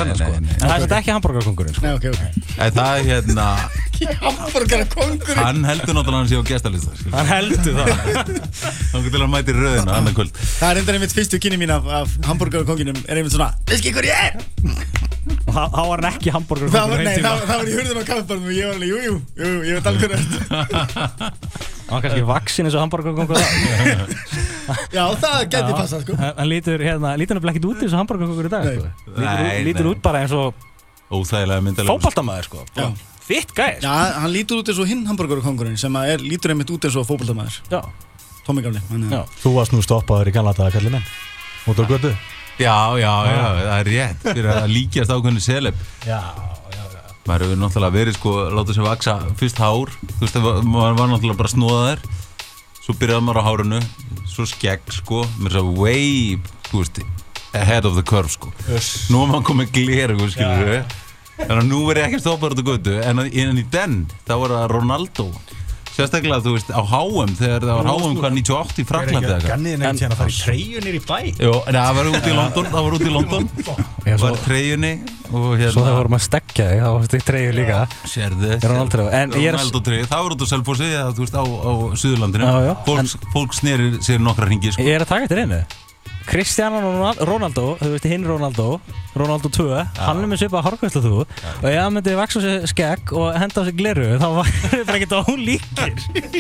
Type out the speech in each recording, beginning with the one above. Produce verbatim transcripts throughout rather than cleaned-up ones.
kanna sko. En það er þetta ekki hamborgarkóngurinn sko. Nei, ok, ok. En það er hérna Hamborgarkóngurinn. Hann heldur náttúrulega hann sé á gestalista Hann heldur það Hann getur að mæta í röðina annað kvöld Það er reyndar einmitt fyrstu kynni mín af, af hamborgarkónginum er einmitt svona Veist ekki hver ég er? Og þá var hann ekki hamborgarkóngur Það var, nei, það, það var í hurðin á kaffibarnum og ég var alveg, jú, jú, jú, ég veit alveg hver Hann var kannski vaksin eins og hamborgarkóngur Já, það gæti passað, sko Hann lítur hérna, lítur nefnilega ekkert út eins og hamborgarkóngur í dag sko. Lítur, Nei, lítur nei. út bara eins og Óþægilega myndalega fótboltamaður sko. Fitt gæði Já, hann lítur út eins og hinn hamborgarkóngurinn sem að er, lítur einmitt út eins og fótboltamaður Já, Tommy Gamli já. Þú varst nú stoppaður í gamla daga, kalli minn út á götu Já, já, já, það er rétt fyrir að líkjast ákveðinu seleb Já, Maður hefur náttúrulega verið sko, látið sér vaksa fyrst hár Þú veist, maður var náttúrulega bara snóðaður Svo byrjaði maður á hárunu Svo skegg sko, mér svo way, þú veist, ahead of the curve sko Nú er maður komið gler, sko, skilur við Þannig að nú verð ég ekki stoppaður út á götu En, en í den, þá var það Ronaldo Sérstaklega, þú veist, á H M Þegar það var H M hvað níutíu og átta í Fraklandi eða eitthvað Ganniði nefnt hérna að fara í treyju nýr í bæ Jó, en það var út í London, það var út í London Já, Það svo, var treyjunni og hérna svo það vorum að stekja þig, þá varst þig treyju líka Sérðu Ronaldo, en ég er að- Ronaldo treyju, það var út á Selfossi eða þú veist á, á Suðurlandinu Já, já, Fólk, fólk sneri sér nokkra hringi sko. Ég er að taka eftir einu Cristiano Ronaldo, þú veist hinn Ronaldo Ronaldo tvö, hann er með svipað hárgræslu þú og ef hann myndi vaksa sér skegg og henda á sig gleru þá var það bara ekkert ólíkir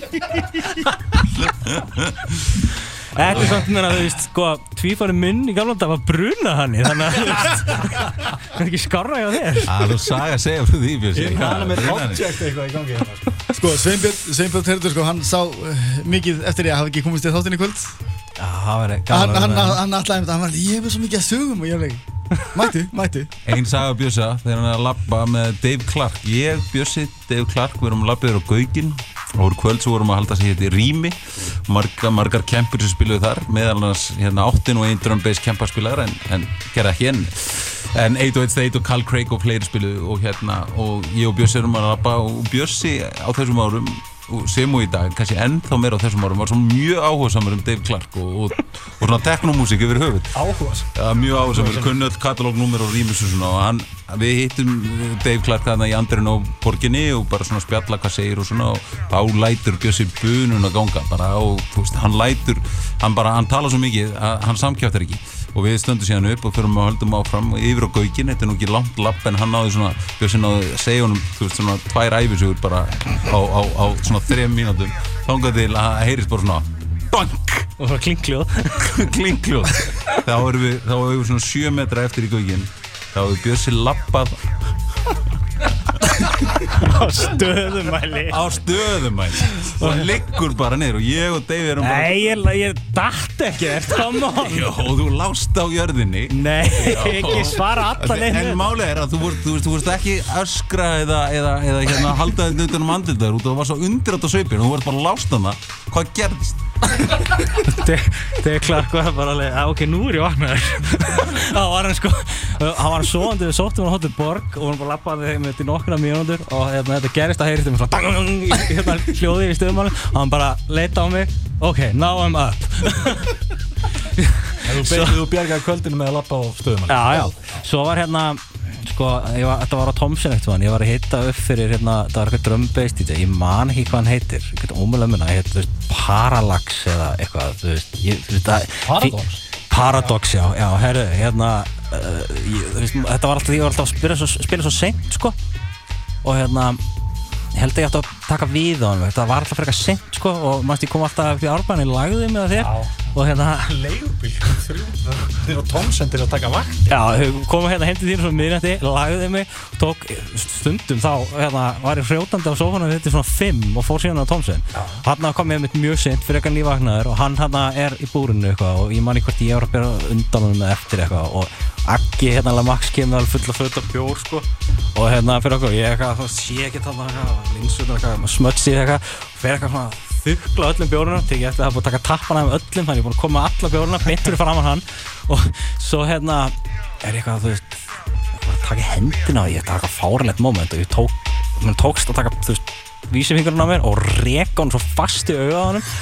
Þetta er samt meina, þú veist, sko, tvífari munn í gamla dag var bruna hann í þannig að, þú veist, það er ekki skarra hjá þér Það er þú saga að segja fyrir því Bjössi Ég hana með object eitthvað í gangi hérna sko. Sko, Sveinbjörn, Sveinbjörn Terður, sko, hann sá uh, mikið eftir því að hafa ekki komist í þáttinn í kvöld Já, það var Hann, gaman hann, hann, hann ætlaði einmitt, hann var ég hef svo mikið að sögum og ég hef Mættu, mættu Einn saga Bjössa þegar hann er að labba með Dave Clark Ég, Bjössi, Dave Clark, við erum að labba yfir á Gaukinn og úr kvöld svo vorum að halda sig hérna í Rými margar, margar kempur sem spiluðu þar meðal annars hérna áttin og einn drum bass kemparspilar en, en gerði ekki enn en eitt og eitt State og Carl Craig og fleiri spiluðu og hérna og ég og Bjössi erum að labba og Bjössi á þessum árum og sem og í dag, kannski ennþá meira á þessum árum var svona mjög áhugasamur um Dave Clark og, og, og svona teknomúsík yfir höfuð Áhugas ja, mjög áhugasamur, kunni öll katalógnúmer og rýmis og svona og hann, við hittum Dave Clark þarna í Andrinu á borginni og bara svona spjalla hvað segir og svona og þá lætur Bjössi bunun að ganga bara og þú veist, hann lætur hann bara, hann tala svo mikið að hann samkjáttar ekki og við stöndum síðan upp og förum að höldum áfram og yfir á Gaukinn, þetta er nú ekki langt lapp en hann náði svona, Bjössi náði að segja honum þú veist svona tvær æfisugur bara á, á, á svona þrem mínútum þangað til að það heyrist bara svona bank Og það var klinkljóð klinkljóð þá erum við, þá erum við svona sjö metra eftir í Gaukinn þá hefur Bjössi lappað Á stöðumæli á stöðumæli og liggur bara niður og ég og Dave erum bara Nei, ég, ég datt ekki, come on Jó, þú lást á jörðinni Nei, ekki svara alla leið En málið er að þú vorst, þú veist, þú vorst ekki öskra eða, eða, eða hérna halda þetta utan um andlitaður út og það var svo undirátt á sveipinu og þú vorst bara lást hana Hvað gerðist? Þegar Clark var bara alveg, að ok, nú er ég vaknaður þá var hann sko hann var sofandi, við sóttum hann á Hótel Borg og hann bara lappaði með til nokkra mínútur og hérna, þetta gerist að heyrist um svona hérna, hljóði í stöðumálum og hann bara leita á mig ok, now I'm up Þú, so, þú bjargaði kvöldinu með að lappa á stöðum Já, já, svo var hérna sko, ég var, þetta var á Thomsen eftir hann ég var að hitta upp fyrir hérna, það var eitthvað drum bass D J, ég man ekki hvað hann heitir ég get ómögulega minna, ég heit, þú veist, Parallax eða eitthvað, þú veist, ég, þú veist að, Paradox? Paradox, já, já, herru, hérna uh, ég, þú veist, þetta var alltaf, ég var alltaf að spila svo, spila svo seint, sko og hérna, ég held að ég átti að taka við á hann, þetta var alltaf frekar seint, sko og mannst ég kom alltaf upp í Árbæni, lagði mig að þér Já. og hérna Leigubíl, þrjú, þeir á Thomsen til að taka vakt Já, þau komu hérna heim til þín svona miðnætti, lagði mig, tók stundum þá, hérna, var ég hrjótandi á sófanum þetta svona fimm og fór síðan á Thomsen. Hanna kom ég mitt mjög seint fyrir eitthvað nývaknaður og hann hanna er í búrinu eitthvað og ég man ekki hvort ég var að bera undan honum með eftir eitthvað og Aggi hérna alveg Max kemur alveg full af full af bjór sko og hérna fyrir okkur, ég eitthvað, þú veist, sé ekki þarna eitthvað, linsunar eitthvað, smötsi eitthvað, fyrir eitthvað svona þukla öllum bjórunum, tekið eftir að það búið að taka tappana af öllum, þannig ég er búin að koma með alla bjóruna, beint fyrir framan hann og svo hérna er eitthvað, þú veist, að taka hendina og ég taka fáránlegt moment og ég tók, mér tókst að taka, þú veist, vísifingurinn á mér og reka hann svo fast í auga á hann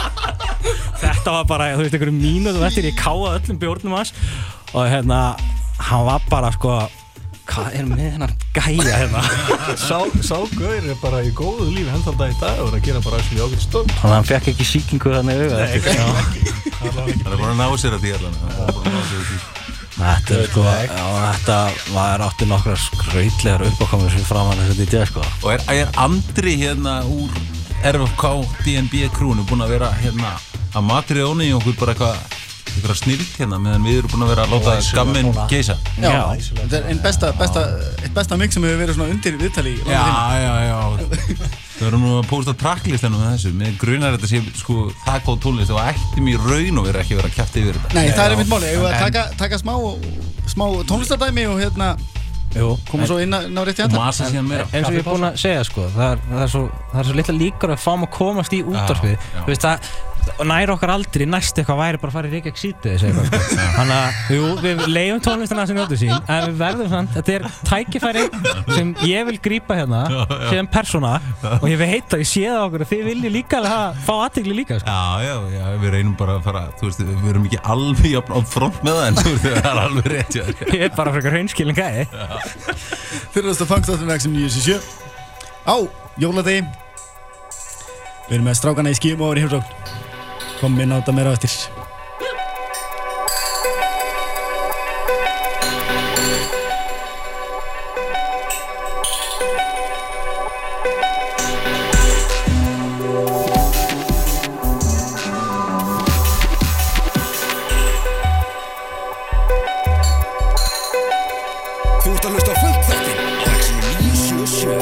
þetta var bara, þú veist, einhverju mínútum eftir ég káði öllum bjórnum hans og hérna hann var bara sko hvað er með hennar gæja hérna Sá, sá gaur er bara í góðu lífi hendan dag í dag og er að gera bara actually ágætt stönd. þannig að hann fekk ekki sýkingu þannig auðvitað Nei, ekki. Það er bara að ná sér að því allan. Það er bara að ná sér að því. Þetta er sko, já, þetta var átti nokkra skrautlegar uppákomur sem framan þessu D J sko. Og er, er Andri hérna úr R F K D N B krúnu búinn að vera hérna að matri óni í okkur bara eitthvað eitthvað snilt hérna meðan við erum búin að vera að láta skamminn geisa. Já, þetta er einn besta, besta, eitt besta mix sem hefur verið svona undir viðtali í Já, já, já. Við erum nú að pósta tracklistanum með þessu. Mér grunar þetta sé sko það góð tónlist og ætti mér raun og vera ekki vera að kjafta yfir þetta. Nei, það er einmitt máli. Ég var að taka, taka smá, smá tónlistardæmi og hérna Jú, koma svo inn á rétt í Og enda. masa síðan meira. eins og ég er búinn að segja sko, það er, það er svo, það er svo litla líkur að fáum að komast í útvarpið. Já, já. Þú veist það, nær okkar aldrei næst eitthvað væri bara að fara í Reykjavík síðdegis eitthvað sko. Þannig að, jú, við leifum tónlistina sem njótu sín, en við verðum samt, þetta er tækifæri sem ég vil grípa hérna, sem persóna, og ég veit að ég sé það okkur að þið viljið líka alveg hafa, fá athygli líka sko. Já, já, já, við reynum bara að fara, þú veist, við erum ekki alveg jafn á front með það, en þú veist, það er alveg rétt hjá þér. Ég er bara frekar hreinskilin gæi. Fyrirlasta fangstátturinn X M níu sjö sjö á jóladegi. Við erum með strákana í skíum og í heimsókn. Komum inn á þetta meira á eftir. Þú ert að hlusta á Funkþáttinn á X M níu sjö sjö.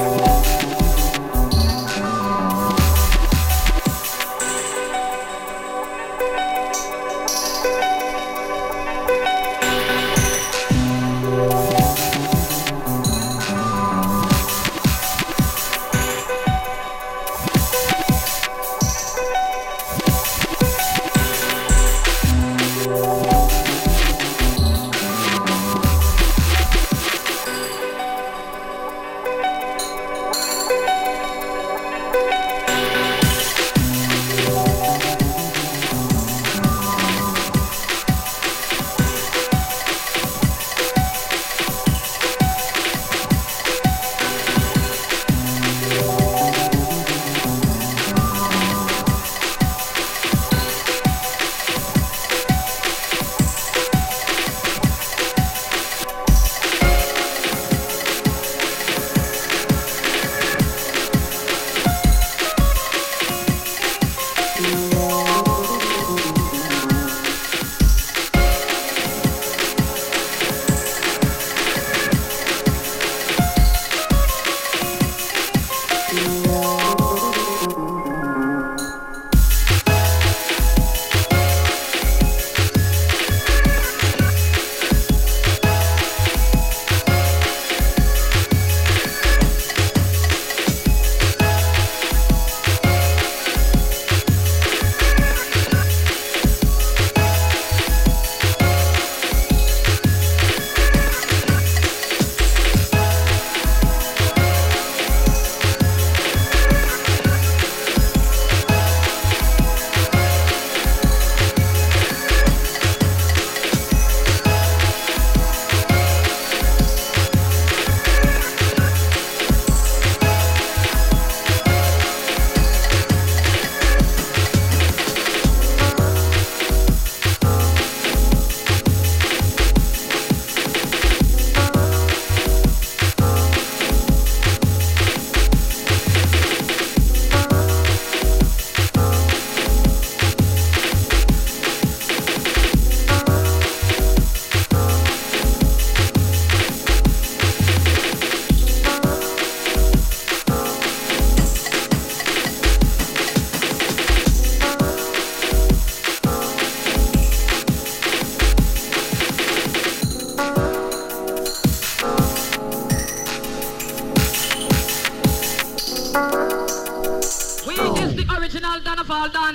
original Donna Faldan.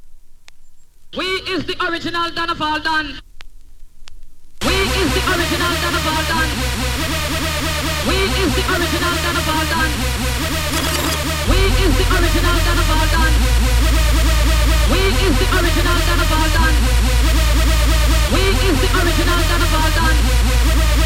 We is the original Donna Faldan. We is the original Donna Faldan. We is the original Donna Faldan. We is the original Donna Faldan. We is the original Donna Faldan. We is the original Donna Faldan.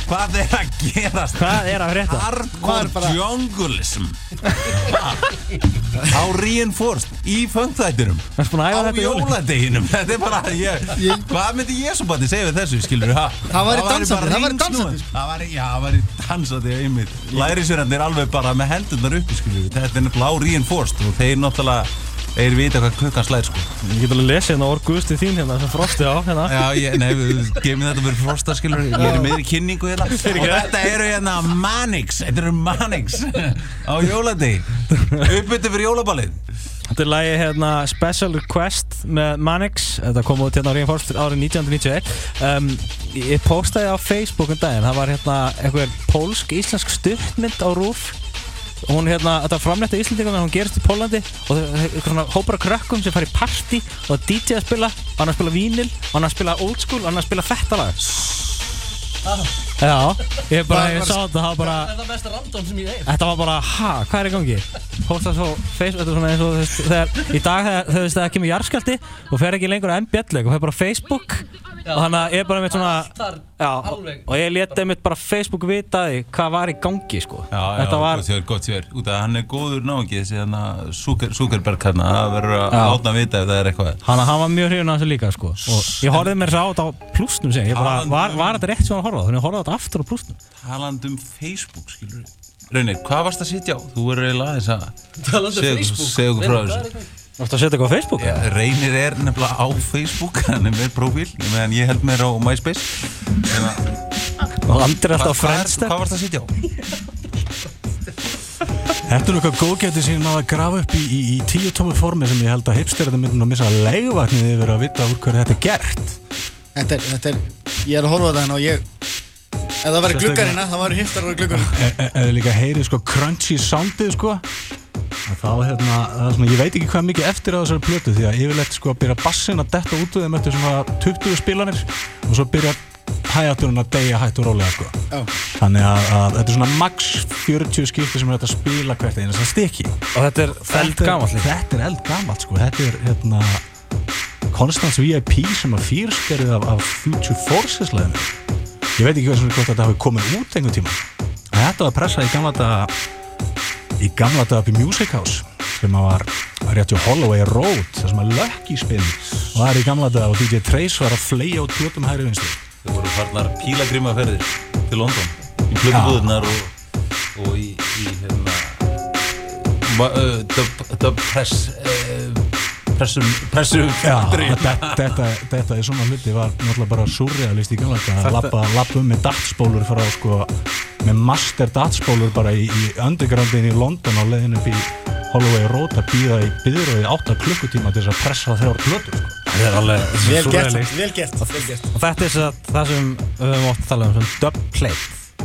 Hvað er að gerast? Hvað er að frétta? Hardcore junglism Á reinforced Í fönþættinum Það er búin að æfa Á þetta í jólum. jóladeginum Þetta er bara ég, Hvað myndi Jesúbati segja við þessu skilur ha? Það væri dansandi, bara það væri hringsnúið. dansandi. Það væri, já, það væri dansandi einmitt Lærisverðarnir alveg bara með hendurnar uppi skilur Þetta er nefnilega á reinforced Og þeir náttúrulega Þeir vita hvað klukkan slær sko Ég get alveg lesið hérna orguðstu þín hérna sem Frosti á hérna. Já, ég, nei, við gefum þetta fyrir Frosta skilur Ég er í meðri kynningu hérna Og þetta eru hérna Manix Þetta eru Manix Á jóladegi Uppbyttu fyrir jólaballið Þetta er lagi hérna Special Request með Manix. Þetta kom út hérna á Reinforced árið nítján hundruð níutíu og eitt. Um, ég postaði á Facebook um daginn. Það var hérna einhver pólsk-íslensk stuttmynd á RÚV. Hún hérna, þetta er framleitt af Íslendingum en hún gerist í Pólandi og það er eitthvað svona hópar af krökkum sem fara í partí og það D J að spila, annar spila vínil, annar spila old school, annar spila fettalag. Já, ég bara, ég sá þetta, það var bara... Er það mesta random sem ég hef? Þetta var bara, ha, hvað er í gangi? Pósta svo Facebook, þetta er svona eins og þú veist, þegar í dag þegar þú veist það kemur jarðskjálfti og fer ekki lengur að M B L-leik og fer bara Facebook og þannig að ég er bara með svona, já, og ég leti mitt bara Facebook vita því hvað var í gangi, sko. Já, já, þetta var, gott sér, gott sér. Út af að hann er góður náungi þessi hann að Zuckerberg hann, það verður að átna að vita ef það er eitthvað. Hann, hann var mjög hrifinn af þessu líka, sko. Og ég horfði mér svo á þetta á Plusnum sem, ég bara, var, var þetta rétt sem hann horfði á? Þannig að ég horfði á þetta aftur á Plusnum. Talandi um Facebook, skilur við. Raunir, hvað varst að sitja á? Þú verður eiginlega aðeins að Talandi um Facebook. segja okkur frá þessu. Varstu að setja eitthvað á Facebook? Ja, Reynir er nefnilega á Facebook, hann er með prófíl, meðan ég held mér á MySpace. Og Andri er alltaf á Friendster. Hvað varst að sitja á? Þetta er eitthvað góðgæti sem ég náði að grafa upp í, í, í tíu tómu formi sem ég held að hipsterarnir myndi að missa leiguvagninni yfir að vita úr hverju þetta er gert. Þetta er, þetta er, ég er að horfa á þetta hérna og ég, ef það væri gluggarina, það væri hipstarar á gluggarina. Eða líka heyri sko crunchy soundið sko, þá hérna, það er svona, ég veit ekki hvað mikið eftir á þessari plötu því að yfirleitt sko byrja bassin að detta út úr þeim eftir svona tuttugu spilanir og svo byrja hi-haturinn að deyja hægt og rólega sko. Já. Þannig að, að þetta er svona max fjörutíu skipti sem er hægt að spila hvert einasta stykki. Og þetta er eldgamalt líka. Þetta er eldgamalt sko, þetta er hérna Constance V I P sem að fýrskerið af, af Future Forces læðinu. Ég veit ekki hvað sem hvort þetta hafi komið út einhvern tíma. En þetta var pressað í gamla daga í gamla daga upp í Music House sem var rétt hjá Holloway Road þar sem að Lucky spil var í gamla daga og D J Trace var að fleia út plötum hægri vinstri. Þau voru farnar pílagrimaferðir til London í plötubúðirnar og, og í, í hérna uh, dub, dub press uh, pressum pressum Já, þetta, þetta, þetta er svona hluti var náttúrulega bara surrealist í gamla daga að labba, labba um með dartspólur frá sko með master dartspólur bara í, í undergroundin í London á leiðinu upp í Holloway Road að bíða í biðröði átta klukkutíma til þess að pressa þrjár plötur sko. Þetta er alveg Vel gert, surrealist. vel gert, vel gert. Og þetta er það, það sem við höfum oft að tala um, svona dubplate.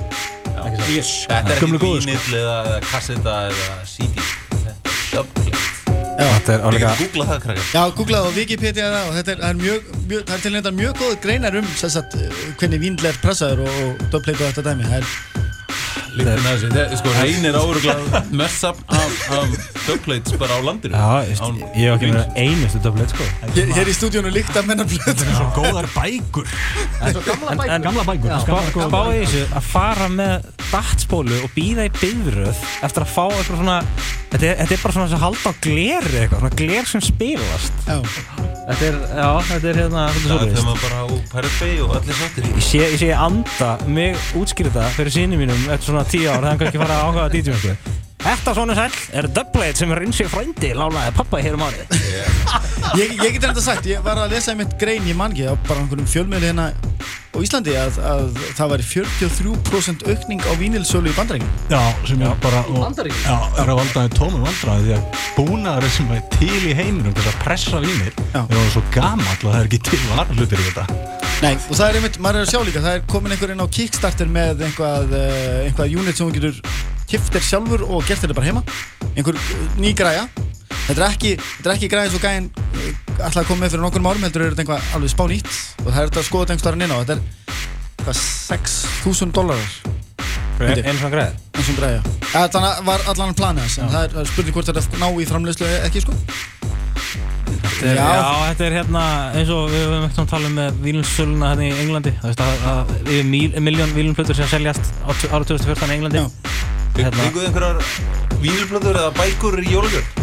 Yes. Þetta er Gömlu ekki góðu, sko. vínill eða, eða kasseta eða C D Þetta er dubplate Þetta er Ég alveg get googlað það krakkar Já, googlaði á Wikipedia það og þetta er, það er mjög, mjög, það er til nefndar mjög góð greinar um sem sagt, hvernig vínl er pressaður og, og dubplate og þetta dæmi. Það er, Líktin að þessi, þetta sko Reynir áruglað mest safn af, af dubplates bara á landinu Já, ég Án- ég hef ekki verið einustu dubplate, sko. hér, hér í stúdíónu líkt af mennar plötur. Svo góðar bækur. En, en Gamla bækur. spá, Gamla góðar spáði bækur. þessu að fara með dartspólu og býða í biðröð eftir að fá eitthvað svona, þetta er, þetta er bara svona þess að halda á gleri eitthvað, svona gler sem spilast. Já. Þetta er, já, þetta er hérna, þetta er Það er svoleiðis. þegar maður bara á Pirate Bay og allir sáttir Ég sé, ég sé anda mig útskýra þetta fyrir syni mínum eftir svona tíu ár, það er kannski fara að áhuga að D J-um sko. Þetta svona sæll er dubplate sem er Rinsi frændi lánaði pappa hér um árið. Ég, ég get reynda sagt, ég var að lesa einmitt grein, ég man ekki, á bara einhverjum fjölmiðli hérna á Íslandi að, að það væri fjörutíu og þrjú prósent aukning á vínilsölu í Bandaríkjunum. Já, sem ég bara og, Bandaríkjunum? Já, er að valdaði tómum vandræði því að búnaður sem er til í heiminum til að pressa vínir Já. er það svo gamall að það er ekki til varahlutir í þetta. Nei, og það er einmitt, maður er að sjá líka, það er komin einhver inn á Kickstarter með einhvað, uh, einhvað unit sem hún getur keypt þér sjálfur og gert þetta bara heima. Einhver uh, ný græja. Þetta er ekki, þetta er ekki græja eins og gæinn uh, ætlaði að koma með fyrir nokkrum árum, heldur er þetta einhvað alveg spánýtt og það er þetta að skoða þetta einhverstaðar inn á. Þetta er hvað, sex þúsund dólarar. Einu svona greið. Eins og græja. Ja, þannig var allan planið hans, en það er, það er spurning hvort þetta ná í framleiðslu eða ekki, sko. Já, já, þetta er hérna eins og við höfum ekkert að tala um með vílunssöluna hérna í Englandi. Það veist að, að yfir míl, miljón vílunplötur sem seljast á árið tvö þúsund og fjórtán í Englandi. Hérna. Fenguðu einhverjar vínilplötur eða bækur í jólagjöf?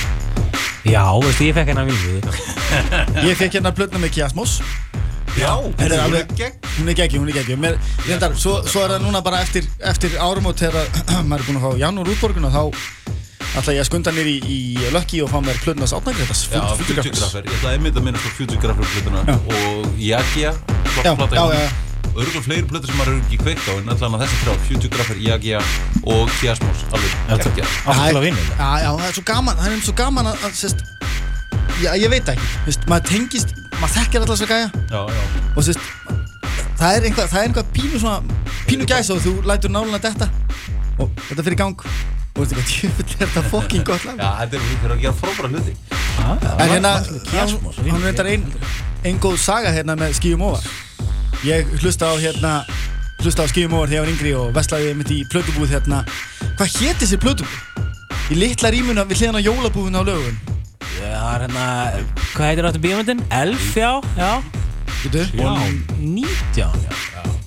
Já, veist, ég fekk hérna vínilplötu. Ég fekk hérna plötuna með Kiasmos. Já, hún er alveg gegn. Hún er gegn, hún er gegn. Mér, reyndar, svo, svo er það núna bara eftir, eftir áramót þegar maður er búinn að fá janúar útborgun og þá ætla ég að skunda nýr í, í Lucky og fá mér plötunas átnagreitas. Já, Futuregraffer. Ég ætla einmitt að minnast á Futuregraffer plötuna og Jagia, flott plata. Já, já, já. Og örgulega fleiri plötur sem maður eru ekki kveikt á en allan að þessi þrjá, Futuregraffer, Jagia og Kiasmos, alveg geggja. Alltaf vinnu. Já, já, það er svo gaman, það er svo gaman að, að sérst, já, ég veit ekki, veist, maður tengist, maður þekkir alltaf þessa gæja. Já, já. Og sérst, það er einhvað, það er einhvað pínu svona, pínu gæsa og þú lætur náluna detta og þetta fyrir í gang. Og þú veist eitthvað, tjöfull er þetta fucking gott lag. Já, þetta er fyrir að gera frábæra hluti. En hérna, hann reyndar ein, ein góð saga hérna með Skýjum Óvar. Ég hlusta á hérna, hlusta á Skýjum Óvar þegar ég var yngri og veslaði mitt í plötubúð hérna. Hvað hét þessi plötubúð? Í litla rýmuna við hliðan á jólabúðuna á Laugaveginum. Það er hérna, hvað heitir þetta bíómyndin? Elf, já, já. Veitu? Já, nítján, já.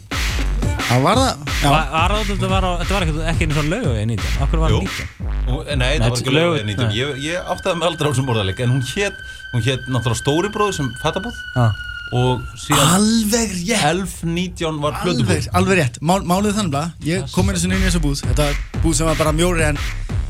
Það var það? Já. Var, var, þetta var, þetta var ekki, ekki eins og Laugavegi nítján. Akkur var það nítján? Og, nei, það var ekki Laugavegi nítján. Ég, ég áttaði mig aldrei á þessum orðaleik, en hún hét, hún hét náttúrulega Stóri bróðir sem fattabúð. Ah. Og síðan Alveg rétt. Elf nítján var plötubúð. Alveg, alveg rétt. Mál, málið þannig bara, ég kom einu sinni inn í þessa búð. Þetta var búð sem var bara mjóri en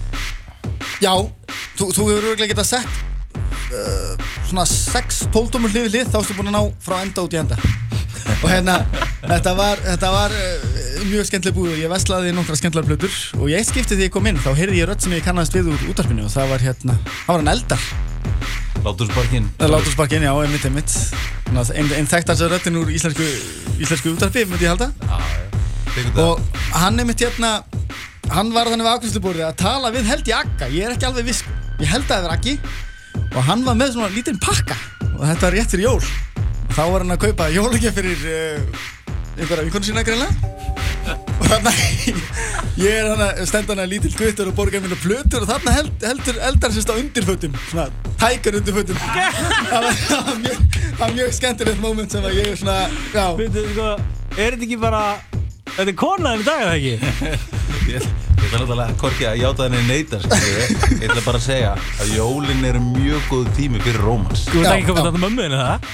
já, þú, þú hefur örugglega getað sett uh, svona sex tólf tómur hlið við hlið, þá ertu búin að ná frá enda út í enda. Og hérna, þetta var, þetta var uh, mjög skemmtileg búð og ég veslaði nokkra skemmtilegar plötur og í eitt skipti þegar ég kom inn þá heyrði ég rödd sem ég kannast við úr útvarpinu og það var hérna, það var hann Eldar. Látursparkinn. Látursparkinn, já, einmitt, einmitt. Einn ein þekktasta röddin úr íslensku, íslensku útvarpi, myndi ég halda. Já, já. Og hann einmitt hérna, hann var þannig við afgreiðsluborðið að tala við held ég Agga, ég er ekki alveg viss. Ég held að það var Aggi og hann var með svona lítinn pakka og þetta var rétt fyrir jól. Og þá var hann að kaupa jólagjöf fyrir uh, einhverja vinkonu sína greinlega. Og þarna, ég er hann að stenda hann að lítill guttur og borga minna plötur og þarna held, heldur Eldar sérst á undirfötum, svona tækar undirfötum. Það var, það var mjög, það var mjög skemmtilegt moment sem að ég er svona, já. Veitu, sko, er þetta ekki bara, þetta er konaðin í dag eða ekki? Ég, ég ætla náttúrulega hvorki að játa henni neita, skilju. Ég ætla bara að segja að jólin eru mjög góð tími fyrir rómans. Þú veist ekki komið þetta mömmu henni það?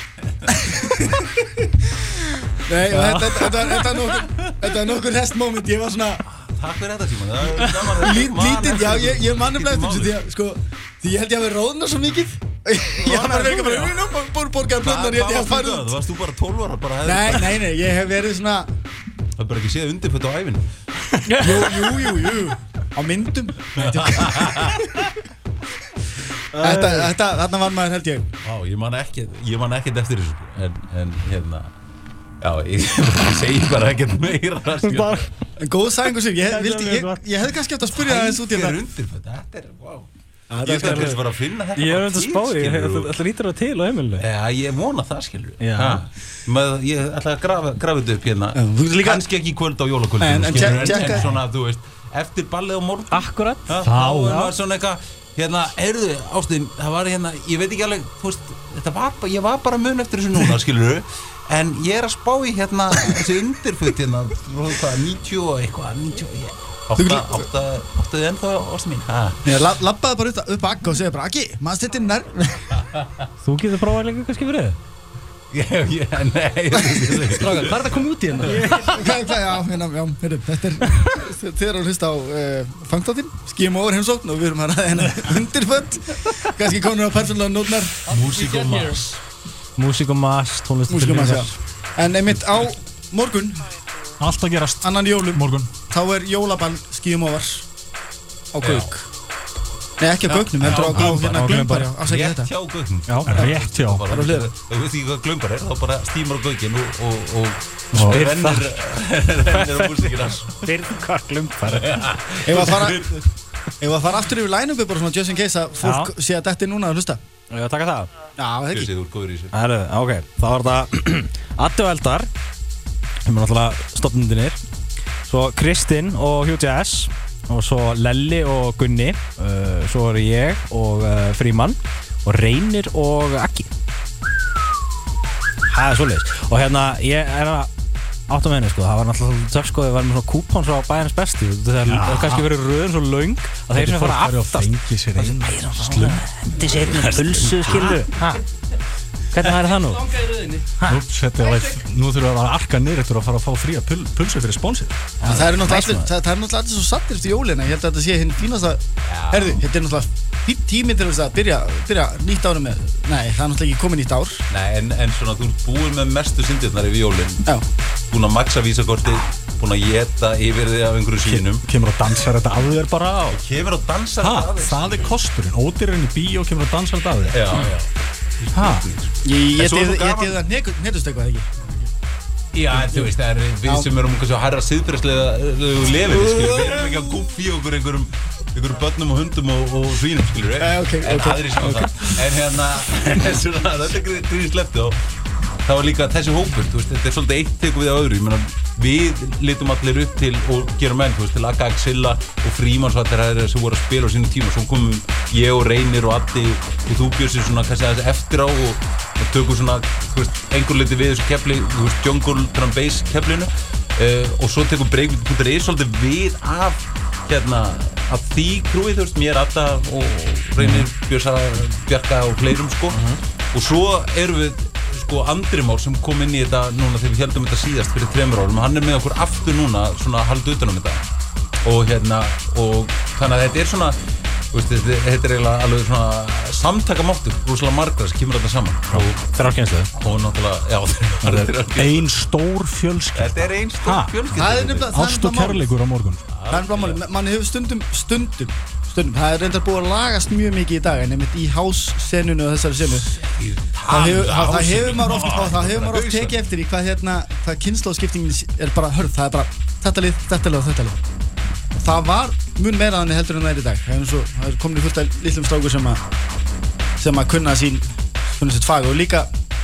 Nei, þetta, þetta, þetta, nokkur, þetta var nokkur rest moment, ég var svona Takk fyrir þetta tíma, það er gaman að Lí, Lítið, já, ég, ég manni blæst þessu því að, sko, því ég held ég að vera róðna svo mikið Ég haf bara verið bara, nú, bara borgaði plötnar, ég held ég að fara út Það varst þú bara tólf ára, bara hefði Nei, nei, nei, ég hef verið svona Það er bara ekki séð undirfött á ævinu Jú, jú, jú, jú, á myndum Þetta, þetta, þarna var maður held ég Já, ég man ekki, ég man ekkert eftir þessu En, en, hérna Já, ég segi bara ekkert meira En góð sæðingur sér, ég, vildi, ég, ég hefði kannski eftir að spyrja það eins út í þetta undirfött, þetta er, wow Ég Ég ætla bara að finna þetta Ég er um þetta að spá, ég ætla lítur það til á heimilinu Já, ég vona það, skilur Já. Maður, ég ætla að grafa, grafa þetta upp hérna líka- Kannski ekki í kvöld á jólakvöldinu En- en skilurðu, check- checka- en svona, þú veist Eftir ballið á morgun Akkurat Já, þá er maður svona eitthvað Hérna, heyrðu, Ástin, það var hérna, ég veit ekki alveg, þú veist, þetta var bara, ég var bara mun eftir þessu núna, skilurðu, en ég er að spá í hérna, þessi undirföt hérna, hvað, níutíu og eitthvað, níutíu og ég, átta, átta, áttaðu ennþá, Ástin mín, hæ? Ég labbaði bara upp, upp að Agga og segði bara, Aggi, maður stætti nær Þú getur prófað líka kannski fyrir þið? Já, já, nei Strákar, hvað er þetta komið út í hérna? Hvað, hvað, já, hérna, já, heyrðu, þetta er Þið eru að hlusta á uh, fangtáttinn Skýjum Óvar heimsókn og við erum að ræða hérna undirföt Kannski konur á persónulega nótnar Músík og mass Músík og mass, tónlist Músík og mass, já En einmitt á morgun, Allt að gerast annan jólum morgun. Þá er jólaball Skýjum Óvar á Gauk Nei, ekki á Gauknum, heldur á Gauk hérna Glömbar, já, afsækja Rétt þetta hjá Gauknum Já, rétt hjá. Bara Bara á hliðinni. Þú veist ekki hvað Glömbar er, þá bara stímar á Gaukin og, og, og, Og og spyr rennir, rennir á músíkina Fyrir hvað glumpar Ef að fara Ef að fara aftur yfir line-upi bara svona just in case að fólk sé að detti núna að hlusta Ég að taka það? Já, það ekki Þú séð úr góður í þessu Herru, ok, þá var þetta Addi og Eldar sem er náttúrulega stofnendinir svo Kristinn og Hugh Jazz og svo Lelli og Gunni uh, svo er ég og uh, Frímann og og Reynir og Aggi. Það er svoleiðis. Og hérna, ég er að áttum henni, sko, það var náttúrulega töff, sko, við varum með svona kúpons á bæjarins bestu. Það er kannski verið röðin svo löng að þeir sem fara aftast. Fengi sér einn slum. Hendi sér einn pulsu, skilur. Ha? Hvernig væri það nú? Nú, nú þurfum við að arka niður eftir að fara að fá fría pul, pulsu fyrir sponsið. Ja, það eru náttúrulega allir, það, það er náttúrulega allir svo sattir eftir jólina. Ég held að þetta sé hinn fínasta. Herðu, þetta er náttúrulega fín tími til að byrja, byrja nýtt ára með. Nei, það er náttúrulega ekki komið nýtt ár. Nei, en, en svona þú ert búin með mestu syndirnar yfir jólin. Já. Búin að maxa vísakortið, búin að geta yfir þig af einhverju sínum. Kemur og dansar þetta af þér bara á. Kemur og dansar þetta af þér. Það er kosturinn. Ódýrinn í bíó kemur og dansar þetta af þér. Já, já. Ha? Ég getið það netust eitthvað ekki. Já, en þú veist, það er við sem erum kannski að hærra siðferðislega lefið, skilur, við erum ekki að gúffi okkur einhverjum einhverjum börnum og hundum og, og svínum, skilur við, uh, okay, en okay, aðri sem okay. það. En hérna, svona, þetta er gríðis lefti og það var líka þessi hópur, þú veist, þetta er svolítið eitt tekur við á öðru, ég meina, við litum allir upp til og gerum menn, þú veist, til Akka Axilla og Frímanns og allir þær sem voru að spila á sínum tíma, svo komum ég og Reynir og Addi og þú Bjössi svona kannski aðeins eftir á og, og tökum svona, þú veist, einhver liti við þessu kefli, þú veist, Jungle Drum Bass keflinu uh, og svo tekum Breakbeat punktur is svolítið við af hérna, af því krúi, þú veist, mér, Adda og Reynir, Bjössa, Bjarka og fleirum, sko, uh-huh. Og svo erum við sko Andri Már sem kom inn í þetta núna þegar við heldum þetta síðast fyrir þremur árum, hann er með okkur aftur núna svona halda utan um þetta og hérna, og þannig að þetta er svona, þú veist, þetta, þetta er eiginlega alveg svona samtakamáttur, rosalega margra sem kemur þetta saman og þrjár kynslóðir og náttúrulega, já, það er ein stór fjölskylda. Þetta er ein stór fjölskylda. Það er nefnilega, ást og kærleikur á morgun. Það er bara málið, mann hefur stundum, stundum stundum, það er reyndar búið að lagast mjög mikið í dag en einmitt í house-senunu og þessari senu það hefur, það, það hefur maður oft það hefur maður oft tekið eftir í hvað hérna hvað kynslóðskiptingin er bara hörð, það er bara þetta lið, þetta lið og þetta lið og það var mun meira þannig heldur en það er í dag það er eins og, það er komin í fullt af litlum strákur sem að sem að kunna sín kunna sitt fag og líka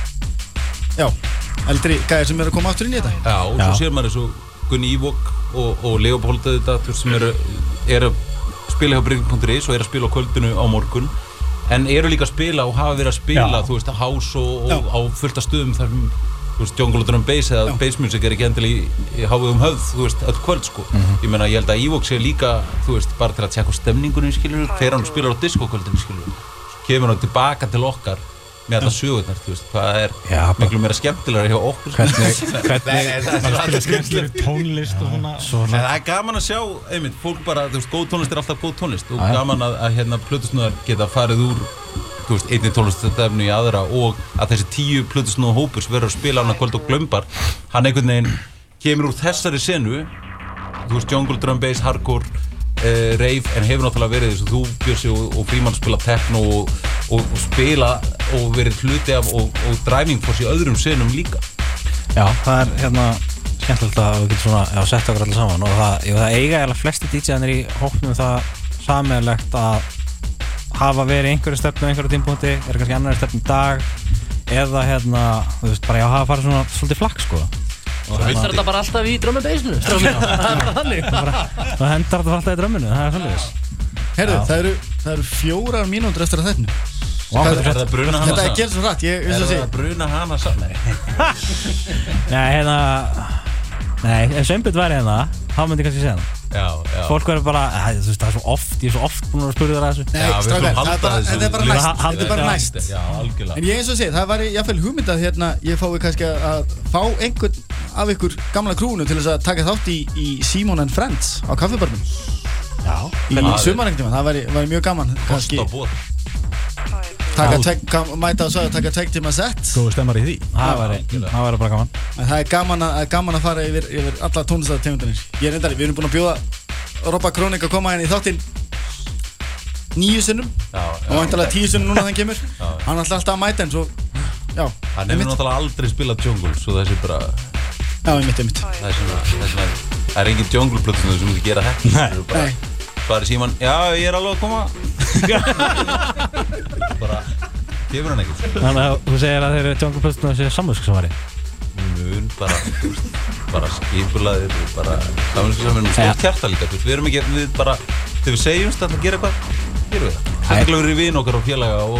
já, eldri gæðir sem eru að koma aftur inn í þetta Já, og svo sér maður eins og Gunni Ívok og, og Leopold þetta sem eru, eru spila hjá Breakbeat punktur is og er að spila á kvöldinu á morgun en eru líka að spila og hafa verið að spila Já. Þú veist, að house og, og á fullt af stöðum þar þú veist, Jungle Drum Bass eða Já. Bass music er ekki endilega í háðum höfð þú veist, öll kvöld sko mm-hmm. Ég meina, ég held að Ívok sé líka, þú veist, bara til að tjekka stemningunum, skilur þegar hann spilar á diskokvöldinu, skilur kemur hann tilbaka til okkar með alla sögurnar, þú veist, hvað er Já, miklu meira skemmtilegra hjá okkur hvernig, hvernig það er skemmtileg tónlist og svona en það er gaman að sjá, einmitt, fólk bara þú veist, góð tónlist er alltaf góð tónlist og gaman að, að hérna plötusnúðar geta farið úr þú veist, einni tónliststefnu í aðra og að þessi tíu plötusnúða hópur sem verður að spila annað kvöld og glömbar hann einhvern veginn kemur úr þessari senu þú veist, Jungle Drum Bass, Hardcore Uh, rave, en hefur náttúrulega verið þess að þú Bjössi og, og Frímann spila techno og, og, og spila og verið hluti af og, og driving force í öðrum senum líka Já, það er hérna skemmtilegt að við getum svona, já, sett okkur allir saman og það, jú, það eiga eða flesti D J-arnir í hópnum það sameiginlegt að hafa verið einhverju stefnu, einhverju tímapunkti er kannski annarri stefnu í dag eða hérna, þú veist, bara já, hafa farið svona svolítið flakk, sko Svo hendar þetta bara alltaf í drum and bassinu, strákar. Það er bara þannig. Það hendar þetta alltaf í drumminu, það er svolítið. Herru, það eru, það eru fjórar mínútur eftir að þetta. Wow, er það bruna hana Þetta er að gera svo rætt, ég Er veist að það bruna hana saman? Nei, hérna... Nei, ef Sveinbjörn væri hérna, þá myndi ég kannski segja það. Já, já. Fólk verður bara, þú veist, það er svo oft, ég er svo oft búin að spyrja þér að þessu. Nei, strákar, það er bara, þetta er bara næst, þetta er bara næst. Já, algjörlega. En ég eins og segi, það væri jafnvel hugmynd að hérna, ég fái kannski að fá einhvern af ykkur gamla krúnu til þess að taka þátt í, í Simon and Friends á kaffibarnum. Já. Í sumarengtíma, það væri, væri mjög gaman, kannski. Kost á bóð. Taka teg, mæta og svo að taka teg tíma sett. Góðu stemmar í því. Það væri, það væri bara gaman. En það er gaman að, gaman að fara yfir, yfir alla tónlistartegundanir. Ég er reyndari, við erum búin að bjóða Robba Kronik að koma hérna í þáttinn níu sinnum og væntanlega tíu sinnum núna þann kemur. Já. Hann ætlar alltaf að mæta en svo, já. Hann hefur náttúrulega aldrei spilað jungle, svo það sé bara... Já, einmitt, einmitt. Það er svona, það er svona, það er engin jungle-plötusnöður sem myndi gera þetta. Nei. Bara Síman, já, ég er alveg að koma. Bara, kemur hann ekkert. Þannig að þú segir að þeir eru jungle-plötusnöður séu samvöskusamari. Mun, bara, þú veist, bara skipulaðir og bara samvöskusamari og stórt hjarta líka, þú veist, við erum ekki, við bara, þegar við segjumst að það gera eitthvað, gerum við það. Sérstaklega við erum vin okkar og félaga og,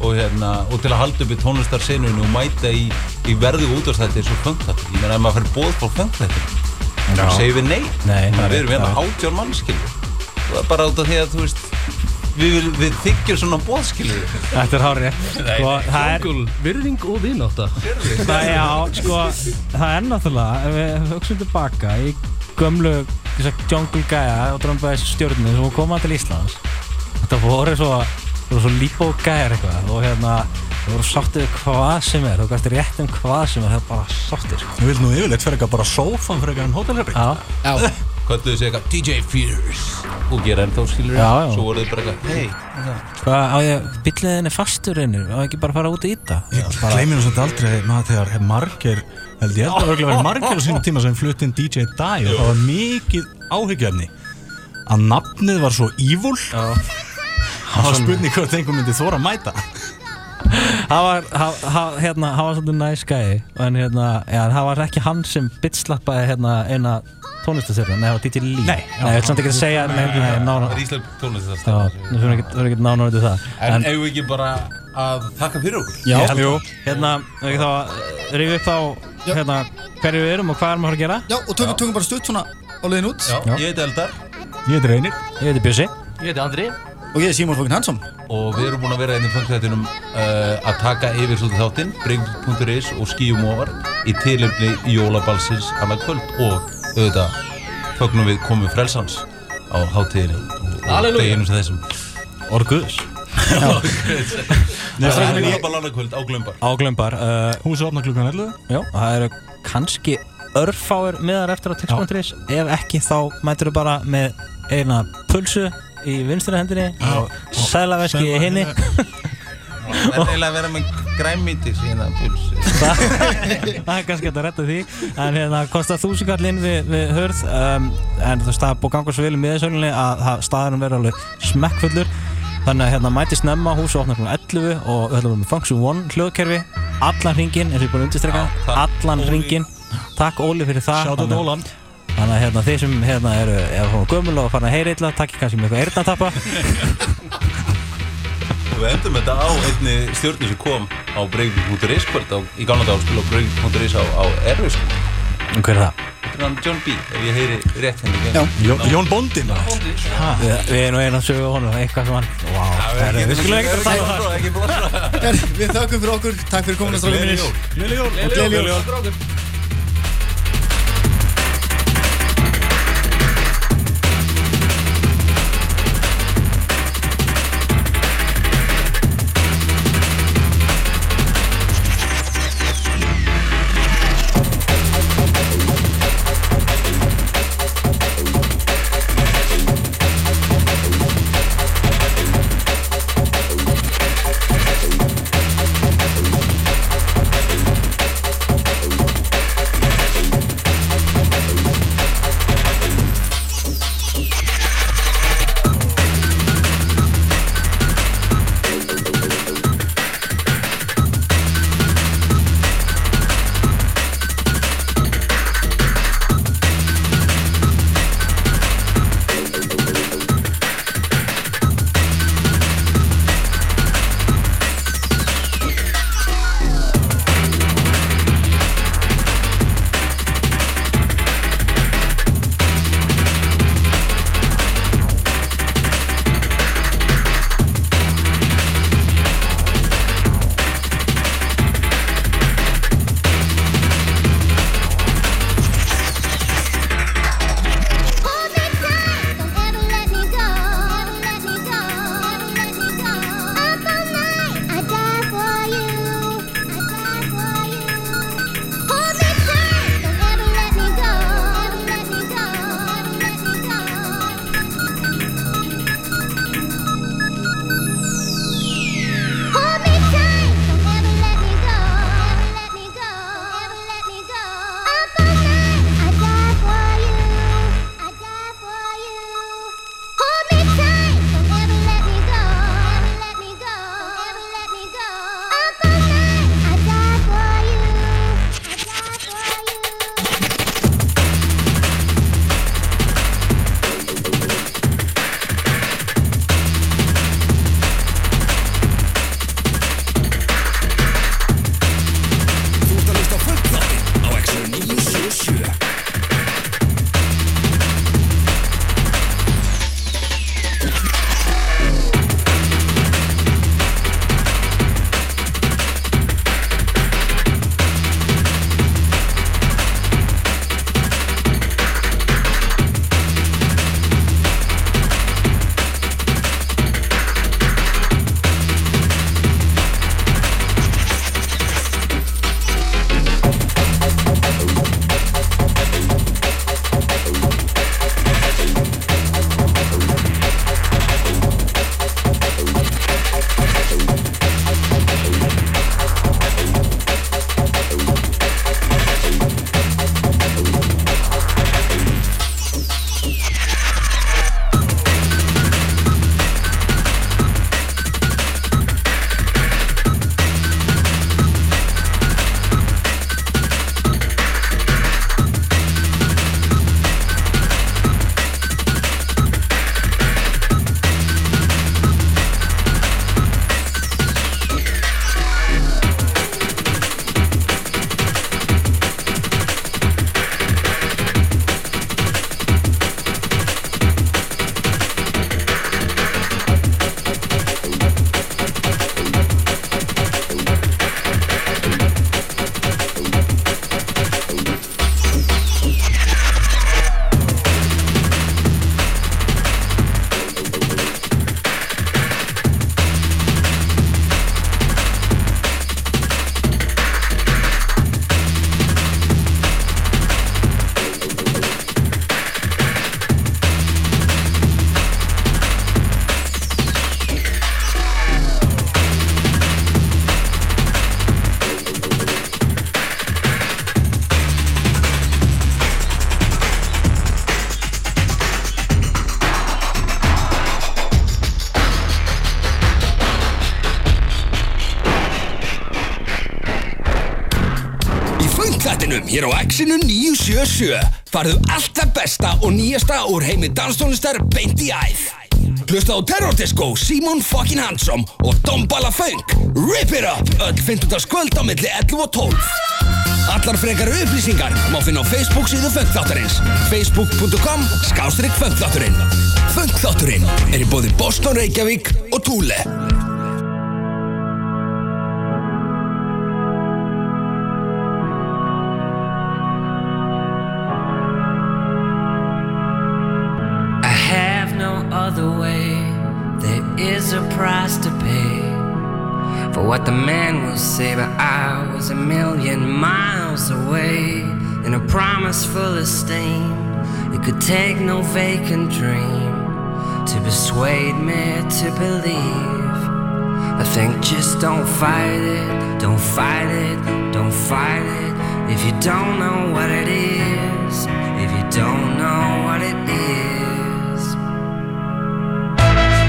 og, hérna, og til að halda upp í tónlistarsenunni og mæta í, í verðu útvarpsþætti eins og funkþætti. Ég meina ef maður fyrir boð frá funkþætti, þá segir við nei. Nei, við erum hérna átján mannskilur. Það er bara út af því að þú veist, við, við þykjum svona boðskilur. Þetta er hárið. Sko, það er virðing og vinátta. Það, já, sko, það er náttúrulega, ef við hugsaum tilbaka í gömlu jungle gæja og drömbaðis stjórnir sem koma til Íslands. Þetta voru svo, voru svo líbó gæjar eitthvað og hérna, þú voru sáttið hvað sem er, þú gæsti rétt um hvað sem er, það er bara sáttir. Þú vil nú yfirleitt fyrir eitthvað bara sófan fyrir eitthvað en hótelherberg. Já. Já. Kölluðu sig eitthvað D J Fears og gera ennþá skilur. Já, já. Svo voru þau bara eitthvað, hei. Hvað, á ég, bíllinn er fastur innur, á ég ekki bara fara út í þetta? Ég gleymi nú svolítið aldrei maður þegar margir, held ég held að örgulega verið margir á sínum tíma sem flutt inn D J Dai og það var mikið áhyggjuefni að nafnið var svo evil. Já. Það var spurning hvort einhver myndi þóra að mæta. Það var, það, hérna, það var svolítið næs gæi, en hérna, já, það var ekki hann sem bitslappaði hérna eina tónlistarstjörnu, nei, það var D J Lee. Nei, nei, ég vil samt ekki að segja, nei, nei, nána. Það er íslensk tónlistarstjörnu. Já, þú verður ekki nána út í það. En eigum við ekki bara að þakka fyrir okkur? Já, jú. Hérna, ekki þá að rifja upp þá, hérna, hverju við erum og hvað erum við að fara að gera? Já, og tökum, tökum bara stutt svona á leiðin út. Já, ég heiti Eldar. Ég heiti Reynir. Ég heiti Bjössi. Ég heiti Andri. Og ég er Símon Fókin Hansson. Og við erum búin að vera einnig funkþættinum uh, að taka yfir svolítið þáttinn, Breakbeat punktur is og Skíum ofar í tilefni jólabalsins annað kvöld og auðvitað fögnum við komum frelsans á hátíðinni og deginum sem þessum. Orguðs. Það er jólaball annað kvöld á Glömbar. Á Glömbar. Uh, Húsið opnar klukkan ellefu. Já, það eru kannski örfáir miðar eftir á tix punktur is. Ef ekki þá mætur þú bara með eina pulsu í vinstri hendinni og sælaveski í hinni. Það er eiginlega að vera með grænmítis í hérna pulsi. Það er kannski hægt að redda því, en hérna kostar þúsund kall inn við, við hörð, um, en þú veist það er búið að ganga svo vel í miðasölunni að staðurinn verður alveg smekkfullur. Þannig að hérna mæti snemma, húsið opnar klukkan ellefu og við höfum með Function One hljóðkerfi, allan hringinn, eins og ég er búin að undirstreka, allan hringinn. Takk Óli fyrir það. Sjátt á Ólan. Þannig að hérna, þið sem hérna, eru ef gömul og farin að heyra illa, takkir kannski með eitthvað eyrnatappa. Við endum þetta á einni stjórnu sem kom á Breakbeat punktur is kvöld í gamla dag að spila á Breakbeat punktur is á, á Erfis. Hver er það? Þetta er hann John B, ef ég heyri rétt henni. Já. Jón, Jón Bóndinn. Við, við erum nú einu að sögu honum, eitthvað sem hann. Vá, wow, við skulum ekkert að tala um það. Ekki blóðsra. Við þökkum fyrir okkur, takk fyrir komuna strákar mínir. Gleðileg jól. Og gleðileg jól. þættinum hér á X-inu níu sjö sjö. Farðu allt það besta og nýjasta úr heimi danstónlistar beint í æð. Hlusta á Terror Disco, Simon fucking Handsome og Dombala Funk. Rip it up, öll fimmtudagskvöld á milli ellefu og tólf. Allar frekari upplýsingar má finna á Facebook síðu Funkþáttarins. facebook punktur com skástrík Funkþátturinn. Funkþátturinn er í boði Boston, Reykjavík og Thule. Other way, there is a price to pay for what the man will say, but I was a million miles away in a promise full of steam. It could take no vacant dream to persuade me to believe. I think just don't fight it, don't fight it, don't fight it if you don't know what it is.